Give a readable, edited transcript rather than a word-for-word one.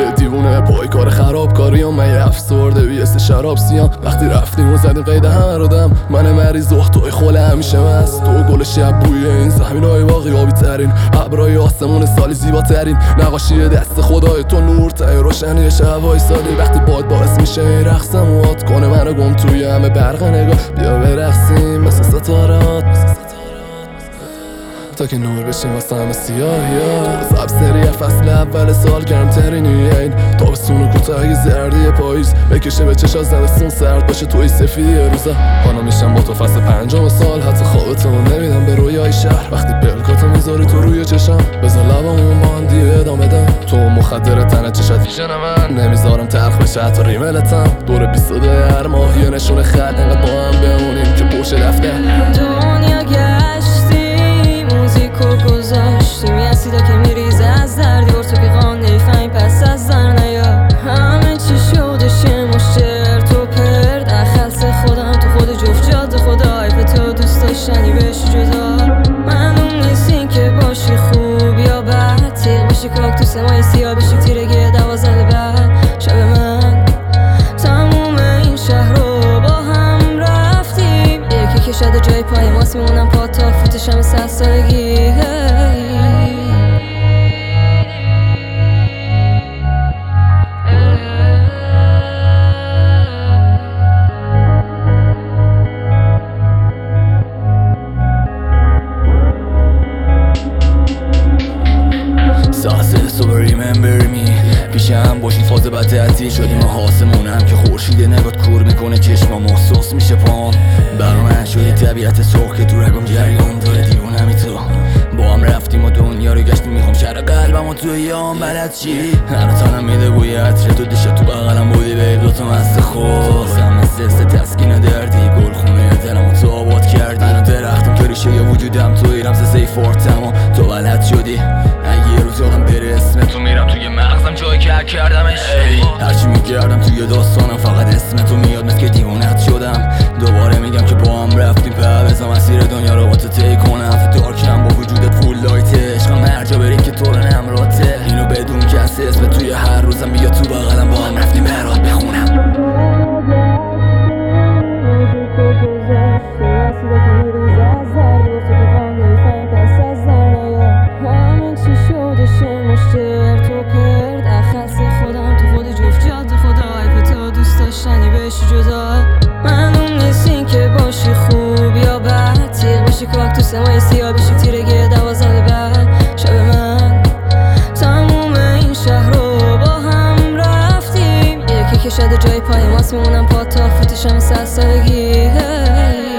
دیوونه پای کار خرابکاریم. من یه افسرده بیست شراب سیام. وقتی رفتیم و زدیم قید همه رو دم، من مریض و توی خوله همیشه مست. تو گل شب بوی این زمینای واقعی آبی ترین، ابرای آسمون سالی زیباترین، نقاشی دست خدای تو نور تای روشنی شبای سالی. وقتی باد باعث میشه این رقصم وات کنه منو گم توی همه برق نگاه. بیا برقصیم مثل ستارات تا که نور بشیم واسه همه سیاهی‌ها. سبزری فصل اول سال گرمترینی این تابستون و کوتاهی زردی پاییز بکشه به چشا زمستون سرد باشه توی سفیدی روزا. حالا میشم با تو فصل پنجم سال، حتی خوابتو نمیدم به رویای شهر. وقتی پلکاتو میذاری تو روی چشم بذار لبامون با هم دیگه ادامه دم. تو مخدر تنه چشات ویژن من نمیذارم تلخ بشه حتی ریملتم. دور 22 هر ماه یه نشون خط انقدر با هم بمونیم که پشت دفتر دنیا گشتیم موزیکو گذاشتیم، یه سیدا که میریزه از در دیوار تو پیغام نمیفهمیم پس از در نیا. همه چی شده شمش چرت و پرت، اخلص خودم تو خود جفت جاده خدا ایف تو دوست داشتنی بشی جدا. معلوم نیست این که باشی خوب یا بد، تیغ باشی کاکتوس مای سیاه بشی تیرگی 12 بعد. شب من تموم این شهر رو با هم رفتیم، یکی که شده جای پای ماست میمونم پا تا فوتشم 100 سالگی. ساسه so remember me پیشم باشی فاز بد تعطیل شدیم و حاسمونم که خورشید نگات کور میکنه چشمام محسوس میشه پام. برا من شدی طبیعت سرخ که تو رگم جریان داره دیوونمی تو. با هم رفتیم و دنیا رو گشتیم، میخوام شهر قلبم و توی یام بلد چی. هر تنم میده بوی عطر تو دیشب تو بغلم بودی به دوتا مست خود. مثل تسکین دردی گل خونه دلم و تو آباد کردی. منو درختم که ریشه یه وجودم توی رمز سیفورتم و تو بلد شدی. اگه یه روز یادم بره اسم تو میرم توی مغزم جایی که حک کردمش. هرچی میگردم توی داستانم فقط اسم تو میاد مثل که دیوونت شدم. دوباره میگم که با هم رفتیم بزا مسیر دنیا رو با تو طی کنم. دارکم با وجودت فول لایته، عشقم هر جا بریم که تو رو نمراته. اینو بدون که اسم توی هر روزم بیا تو بغلم با هم رفتیم برات بخونم. معلوم نیست این که باشی خوب یا بد، تیغ باشی کاکتوس مای سیاه بشی تیرگی 12 بعد. شب من تموم این شهر رو با هم رفتیم، یکی که شده جای پای ماست میمونم پا تا فوتشم 100 سالگی.